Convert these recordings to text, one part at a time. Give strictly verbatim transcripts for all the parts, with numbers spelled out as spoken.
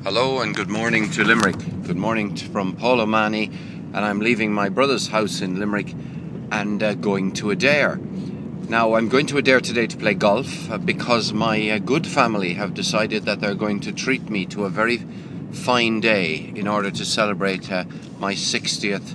Hello and good morning to Limerick. Good morning to, from Paul O'Mahony, and I'm leaving my brother's house in Limerick and uh, going to Adare. Now I'm going to Adare today to play golf uh, because my uh, good family have decided that they're going to treat me to a very fine day in order to celebrate uh, my sixtieth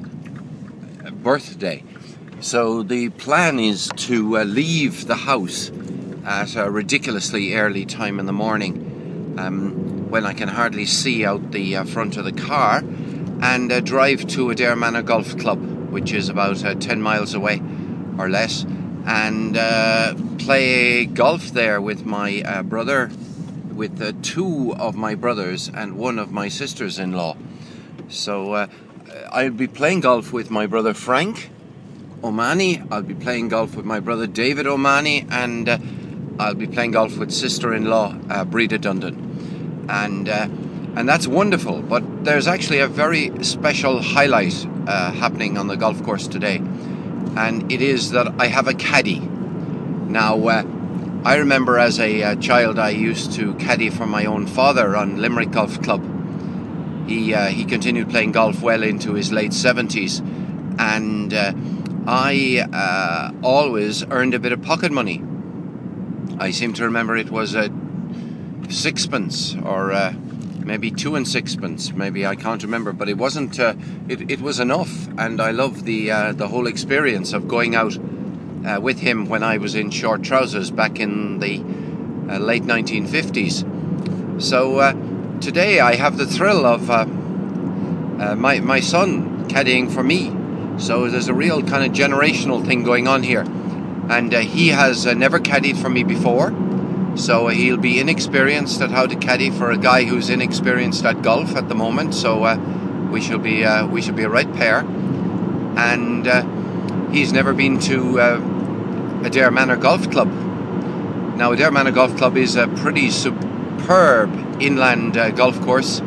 birthday. So the plan is to uh, leave the house at a ridiculously early time in the morning, um, when I can hardly see out the uh, front of the car, and uh, drive to Adare Manor Golf Club, which is about uh, ten miles away or less, and uh, play golf there with my uh, brother, with uh, two of my brothers and one of my sisters-in-law. So uh, I'll be playing golf with my brother Frank O'Mahony, I'll be playing golf with my brother David O'Mahony, and uh, I'll be playing golf with sister-in-law uh, Breda Dundon. And uh, and that's wonderful, but there's actually a very special highlight uh, happening on the golf course today, and it is that I have a caddy. Now, uh, I remember as a uh, child I used to caddy for my own father on Limerick Golf Club. He uh, he continued playing golf well into his late seventies, and uh, I uh, always earned a bit of pocket money. I seem to remember it was a sixpence, or uh, maybe two and sixpence, maybe, I can't remember, but it wasn't uh, it, it was enough, and I love the uh, the whole experience of going out uh, with him when I was in short trousers back in the uh, late nineteen fifties. So uh, today I have the thrill of uh, uh, my, my son caddying for me, so there's a real kind of generational thing going on here, and uh, he has uh, never caddied for me before. So he'll be inexperienced at how to caddy for a guy who's inexperienced at golf at the moment. So uh, we shall be uh, we shall be a right pair. And uh, he's never been to uh, Adare Manor Golf Club. Now, Adare Manor Golf Club is a pretty superb inland uh, golf course,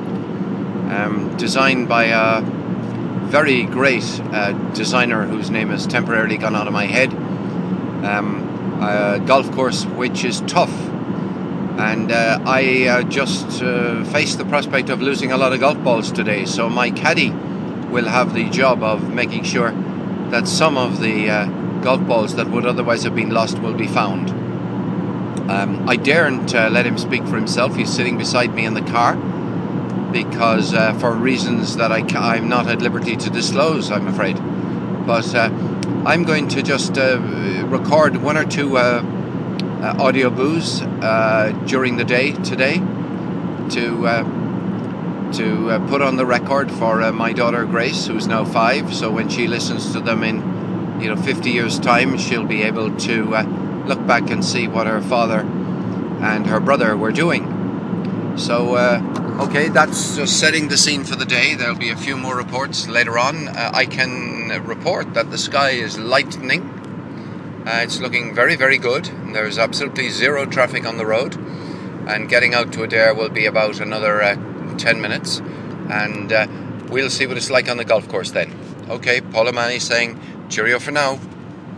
um, designed by a very great uh, designer whose name has temporarily gone out of my head. Um, A golf course which is tough, and uh, I uh, just uh, face the prospect of losing a lot of golf balls today, so my caddy will have the job of making sure that some of the uh, golf balls that would otherwise have been lost will be found. um, I daren't uh, let him speak for himself. He's sitting beside me in the car because uh, for reasons that I ca- I'm not at liberty to disclose, I'm afraid, but uh, I'm going to just uh, record one or two uh, uh, audio boos uh, during the day today to uh, to uh, put on the record for uh, my daughter Grace, who's now five. So when she listens to them in, you know, fifty years' time, she'll be able to uh, look back and see what her father and her brother were doing. So, uh, okay, that's just setting the scene for the day. There'll be a few more reports later on. Uh, I can report that the sky is lightening. Uh, it's looking very, very good. There's absolutely zero traffic on the road. And getting out to Adare will be about another uh, ten minutes. And uh, we'll see what it's like on the golf course then. Okay, Paul O'Mahony saying cheerio for now.